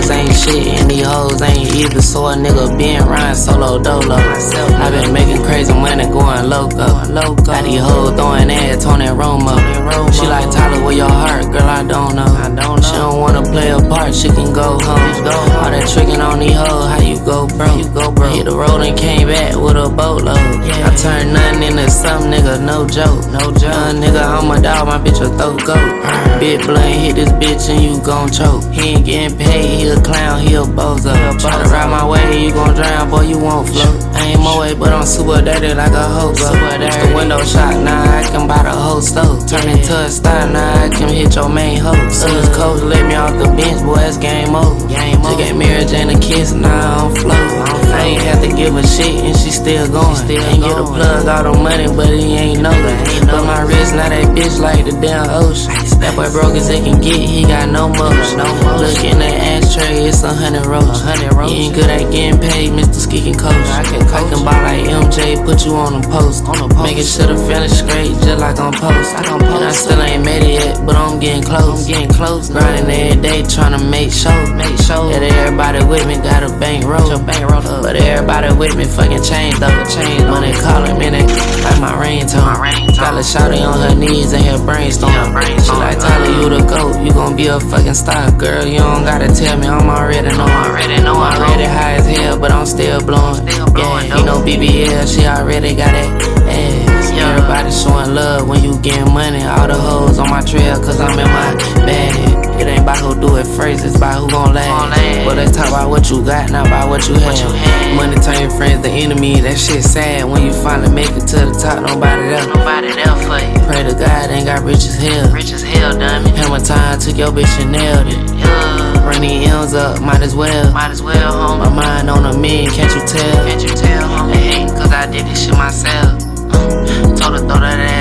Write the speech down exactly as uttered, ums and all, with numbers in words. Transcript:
niggas ain't shit and these hoes ain't either. So a nigga been riding solo dolo. I been making crazy money going loco. Got these hoes throwing ass, Tony Romo. She like Tyler, where your heart, girl, I don't know. She don't wanna play a part, she can go home. All that tricking on these hoes, how you go bro? Hit the road and came back with a boatload. I turned nothing into something, nigga, no joke. Young nigga, I'm a dog, my bitch a throat goat. Big blunt, hit this bitch and you gon' choke. He ain't getting paid, he a clown, he a bozo. Try to ride my way, you gon' drown, boy, you won't float. I ain't my way, but I'm super dirty like a hoe. It's the window shot, now I can buy the whole stove. Turn into a star, now I can hit your main hoe. Soon as coach let me off the bench, boy, it's game over. Just gave Mary Jane a kiss, now I'm float. I ain't have to give a shit and she still going. Ain't get a plug, all the money, but he ain't know that. But my wrist, now that bitch like the damn ocean. That boy broke as he can get, he got no motion. Look in that ashtray, it's a hundred roach. He ain't good at getting paid, Mister Skeekin' Coach. I can buy like M J, put you on the post. Making sure the feeling straight, just like on post. And I still ain't made it yet, but I'm getting close. Grinding every day, trying to make sure that everybody with me got a bankroll. But everybody with me fucking changed up. Money calling me, like my ringtone. Got a shawty on her knees and her brainstorm. She like Tyler, you the GOAT, you gon' be a fucking star. Girl, you don't gotta tell me, I'm already know. I'm already high as hell, but I'm still blowing. Yeah, you know B B L, she already got it. ass. Everybody showing love when you getting money. All the hoes on my trail, cause I'm in my bag. It ain't about who do it first, it's about who gon' last. But let's talk about what you got, not about what you have. Money turn your friends to enemy, that shit sad. When you finally make it to the top, nobody there. Nobody there for you. Pray to God, ain't got rich as hell. Rich as hell, dummy. Hammer time, took your bitch and nailed it. Yeah. Run these M's up, might as well. Might as well, homie. My mind on a million, can't you tell? Can't you tell, homie? Hey, cause I did this shit myself. Uh, told her throw that ass